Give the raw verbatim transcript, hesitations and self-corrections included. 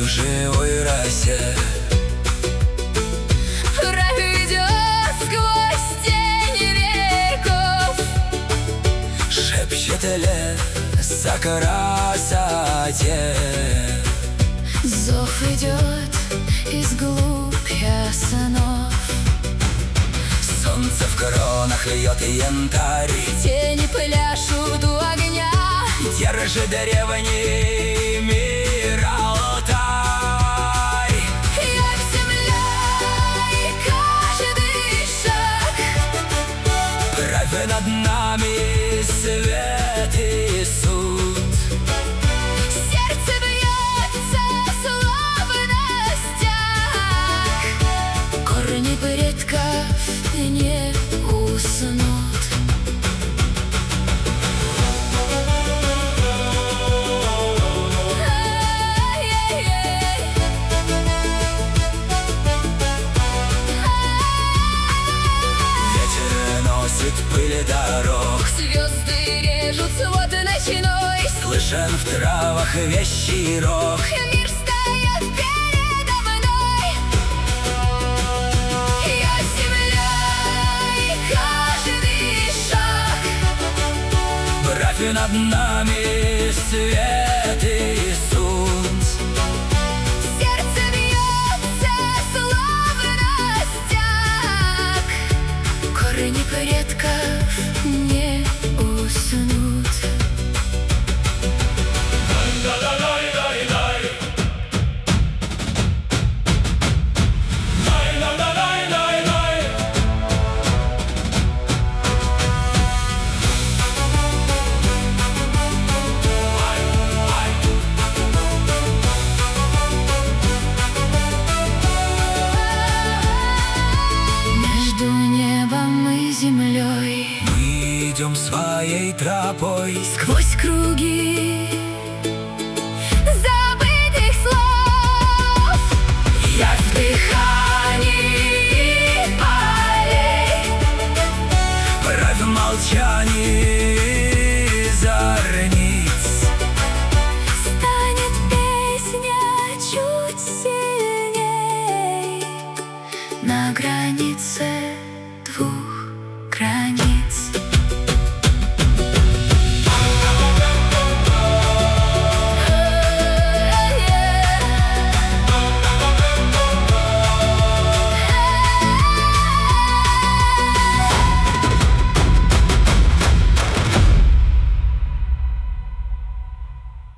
в живой росе. Враг идет сквозь тени веков, шепчет лес о красоте. зов идет из глубь снов. Солнце в кронах льет янтарь, Тени пляшут у огня. держит древний мир Алтай. Я земля, и каждый шаг, Правь над нами свет и суд. сердце бьется словно стяг. Корни предков не уснут. Пыли дорог, Звезды режут свод ночной. слышен в травах вещий рог. Мир встает передо мной. Я земля, и каждый шаг, Правь над нами свет и суд. сердце бьется словно стяг. Корни предков не уснут. Между небом и землей, Мы идем своей тропой, сквозь круги